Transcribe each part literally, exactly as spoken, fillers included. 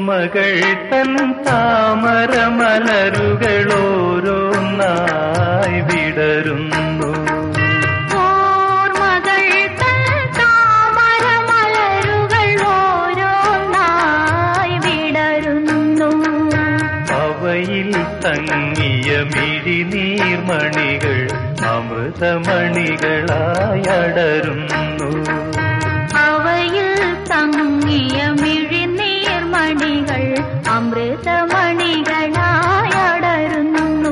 ഓർമ്മകൾ തൻ താമരമലരുകളോരോന്നായി വിടരുന്നു. ഓർമ്മകൾ തൻ താമരമലരുകൾ ഓരോന്നായി വിടരുന്നു. അവയിൽ തങ്ങിയ മിഴിനീർമണികൾ അമൃതമണികളായി അടരുന്നു. അവയിൽ തങ്ങിയ മിഴിനീർമണികൾ അമൃതമണികളായി അടരുന്നു.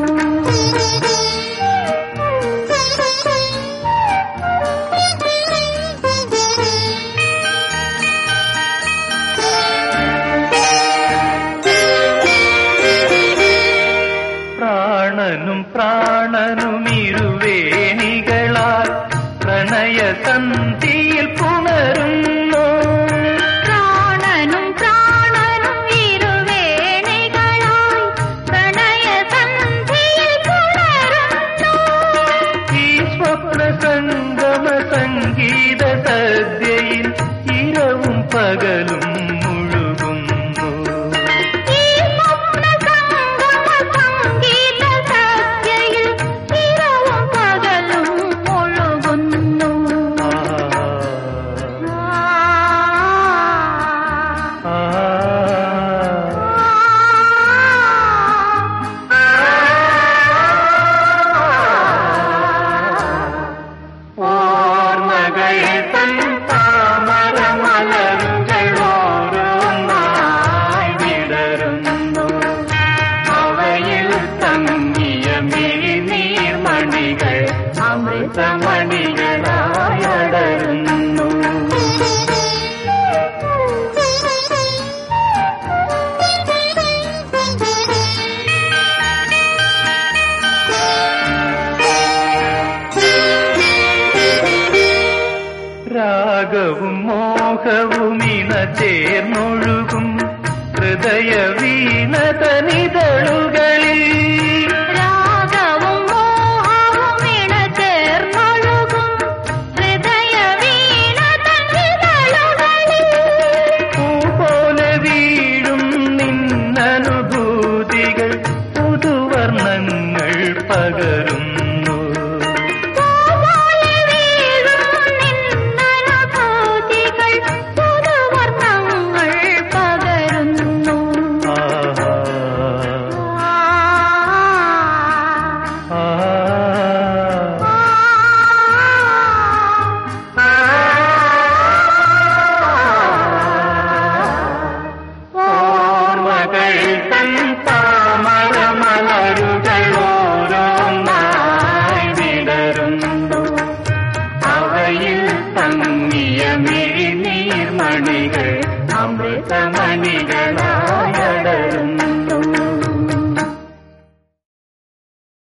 പ്രാണനും പ്രാണനും ഇരുവേണികളാൽ പ്രണയസന്ധിയിൽ പുണരുന്നു. പ്രാണനും പ്രാണനും ഇരുവേണികളായി പ്രണയസന്ധിയിൽ പുണരുന്നു. ഈ സ്വപ്ന സംഗമ സംഗീത സദ്യയിൽ ഇരവും പകലും മുഴുകുന്നു. ഈ സ്വപ്ന സംഗമ സംഗീത സദ്യയിൽ ഇരവും പകലും മുഴുകുന്നു. ആ ഓർമ്മകൾ തൻ താമരമലരുകളോരോന്നായി വിടരുന്നു. അവയിൽ തങ്ങിയ മിഴിനീർമണികൾ അമൃതമണികളായി അടരുന്നു. രാഗവും മോഹവും ഇണ ചേർന്നൊഴുകും ഹൃദയ വീണതനിതളുകളിൽ. രാഗവും മോഹവും ഇണചേർന്നൊഴുകും ഹൃദയ വീണതനിതളുകളിൽ. പൂപോലെ വീഴും നിന്നനുഭൂതികൾ പുതുവർണ്ണങ്ങൾ പകരുന്നു. പൂപോലെ വീഴും നിന്നനുഭൂതികൾ പുതുവർണ്ണങ്ങൾ പകരുന്നു. ആഹാ. ആ ആ ഓർമ്മകൾ തൻ താമരമലരുകളോരോന്നായി വിടരുന്നു. അവയിൽ തങ്ങിയ മിഴിനീർമണികൾ അമൃതമണികളായി അടരുന്നു.